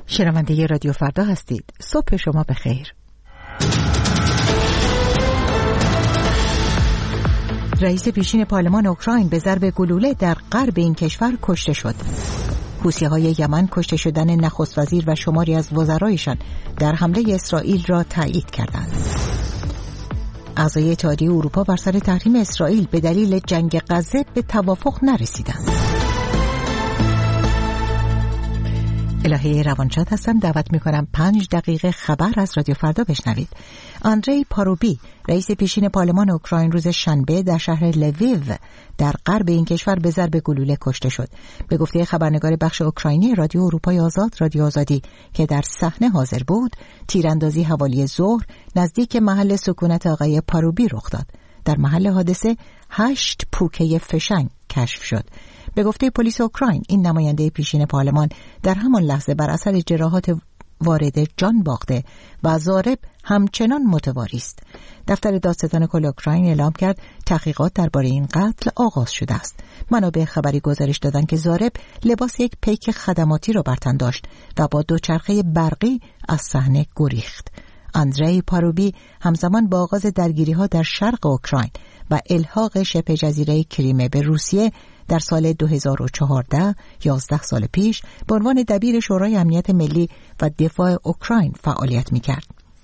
شنونده رادیو فردا هستید. صبح شما بخیر. رئیس پیشین پارلمان اوکراین به ضرب گلوله در غرب این کشور کشته شد. حوثی‌های یمن کشته شدن نخست وزیر و شماری از وزرایشان در حمله اسرائیل را تایید کردند. اعضای اتحادیه اروپا بر سر تحریم اسرائیل به دلیل جنگ غزه به توافق نرسیدند. الهه روانشاد هستم. دعوت میکنم 5 دقیقه خبر از رادیو فردا بشنوید. آندری پاروبی رئیس پیشین پارلمان اوکراین روز شنبه در شهر لویو در غرب این کشور به ضرب گلوله کشته شد. به گفته خبرنگار بخش اوکراینی رادیو اروپای آزاد رادیو آزادی که در صحنه حاضر بود، تیراندازی حوالی ظهر نزدیک محل سکونت آقای پاروبی رخ داد. در محل حادثه 8 پوکه فشنگ کشف شد. به گفته پلیس اوکراین، این نماینده پیشین پارلمان در همان لحظه بر اثر جراحات وارد جان باخته و ضارب همچنان متواری است. دفتر دادستان کل اوکراین اعلام کرد تحقیقات درباره این قتل آغاز شده است. منابع خبری گزارش دادند که ضارب لباس یک پیک خدماتی را بر تن داشت و با دوچرخه برقی از صحنه گریخت. آندری پاروبی همزمان با آغاز درگیری‌ها در شرق اوکراین و الحاق شبه جزیره کریمه به روسیه در سال 2014 11 سال پیش به عنوان دبیر شورای امنیت ملی و دفاع اوکراین فعالیت می‌کرد.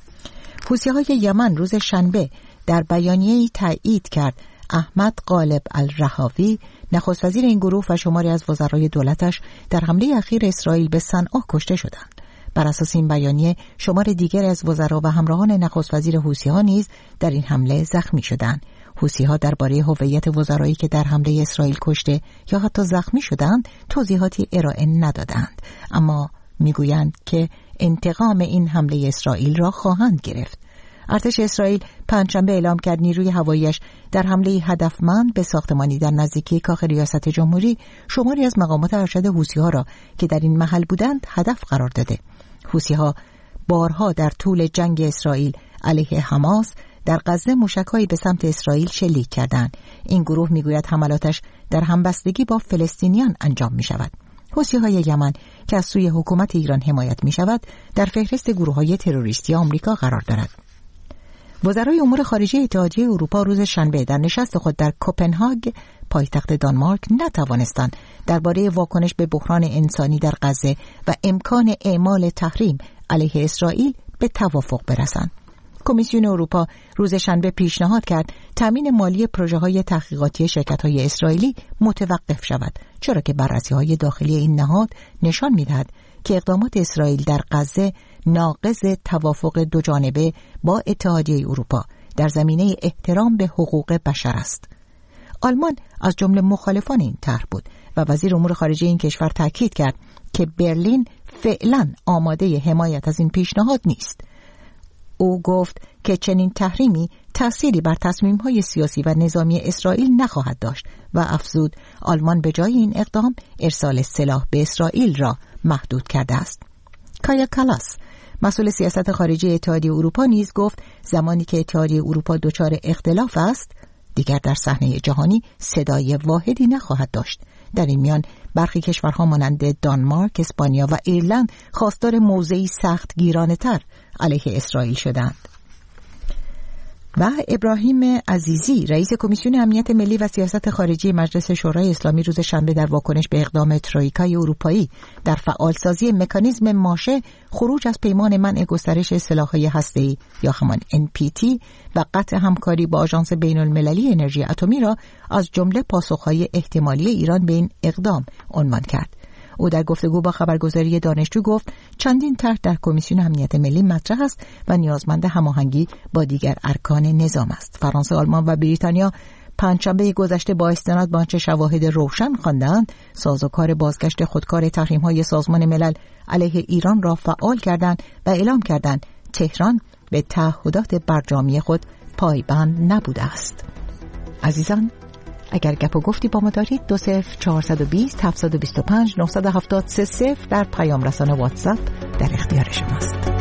حوثی‌های یمن روز شنبه در بیانیه‌ای تایید کرد احمد غالب الرهاوی نخست وزیر این گروه و شماری از وزرای دولتش در حمله اخیر اسرائیل به صنعا کشته شدند. بر اساس این بیانیه شمار دیگر از وزرا و همراهان نخست وزیر حوثی‌ها نیز در این حمله زخمی شدند. حوثی‌ها درباره هویت وزرایی که در حمله اسرائیل کشته یا حتی زخمی شدند توضیحاتی ارائه ندادند، اما میگویند که انتقام این حمله اسرائیل را خواهند گرفت. ارتش اسرائیل پنجشنبه اعلام کرد نیروی هواییش در حمله هدفمند به ساختمانی در نزدیکی کاخ ریاست جمهوری شماری از مقامات ارشد حوثی‌ها را که در این محل بودند هدف قرار داده. حوثی‌ها بارها در طول جنگ اسرائیل علیه حماس در غزه موشک‌هایی به سمت اسرائیل شلیک کردند. این گروه میگوید حملاتش در همبستگی با فلسطینیان انجام می‌شود. حوثی‌های یمن که از سوی حکومت ایران حمایت می‌شود در فهرست گروه‌های تروریستی آمریکا قرار دارد. وزرای امور خارجه اتحادیه اروپا روز شنبه در نشست خود در کوپنهاگ پایتخت دانمارک نتوانستند درباره واکنش به بحران انسانی در غزه و امکان اعمال تحریم علیه اسرائیل به توافق برسند. کمیسیون اروپا روز شنبه پیشنهاد کرد تامین مالی پروژه‌های تحقیقاتی شرکت‌های اسرائیلی متوقف شود، چرا که بررسی‌های داخلی این نهاد نشان می‌دهد که اقدامات اسرائیل در غزه ناقض توافق دوجانبه با اتحادیه اروپا در زمینه احترام به حقوق بشر است. آلمان از جمله مخالفان این طرح بود و وزیر امور خارجه این کشور تاکید کرد که برلین فعلاً آماده حمایت از این پیشنهاد نیست. او گفت که چنین تحریمی تأثیری بر تصمیم‌های سیاسی و نظامی اسرائیل نخواهد داشت و افزود آلمان به جای این اقدام ارسال سلاح به اسرائیل را محدود کرده است. کایا کالاس مسئول سیاست خارجی اتحادیه اروپا نیز گفت زمانی که اتحادیه اروپا دچار اختلاف است دیگر در صحنه جهانی صدای واحدی نخواهد داشت. در این میان برخی کشورها مانند دانمارک، اسپانیا و ایرلند خواستار موضعی سخت گیرانه‌تر علیه اسرائیل شدند. و ابراهیم عزیزی رئیس کمیسیون امنیت ملی و سیاست خارجی مجلس شورای اسلامی روز شنبه در واکنش به اقدام ترویکای اروپایی در فعالسازی مکانیزم ماشه خروج از پیمان منع گسترش سلاح‌های هسته‌ای یا همان NPT و قطع همکاری با آژانس بین‌المللی انرژی اتمی را از جمله پاسخ‌های احتمالی ایران به این اقدام عنوان کرد. او در گفتگو با خبرگزاری دانشجو گفت چندین طرح در کمیسیون امنیت ملی مطرح است و نیازمند هماهنگی با دیگر ارکان نظام است. فرانسه، آلمان و بریتانیا پنجشنبه گذشته با استناد به آنچه شواهد روشن خواندند سازوکار بازگشت خودکار تحریم‌های سازمان ملل علیه ایران را فعال کردند و اعلام کردند تهران به تعهدات برجامی خود پایبند نبوده است. عزیزان، اگر گپ و گفتی با ما دارید 20420 725 970 30 در پیام رسان واتساپ در اختیار شماست.